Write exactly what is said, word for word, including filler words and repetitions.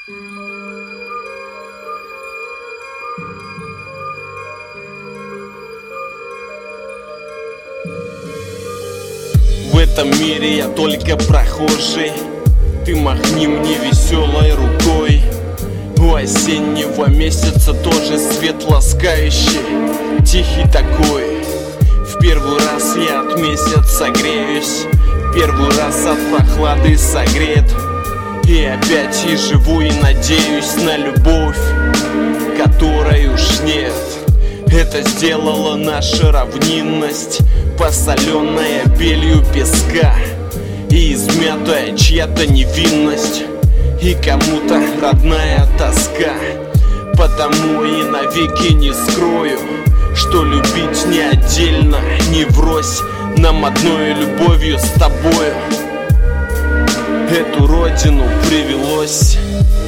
В этом мире я только прохожий, ты махни мне веселой рукой. У осеннего месяца тоже свет ласкающий, тихий такой. В первый раз я от месяца греюсь, первый раз от прохлады согрет. И опять и живу, и надеюсь на любовь, которой уж нет. Это сделала наша равнинность, посоленная белью песка, и измятая чья-то невинность, и кому-то родная тоска. Потому и навеки не скрою, что любить не отдельно, не врозь нам одной любовью с тобою. Эту родину привелось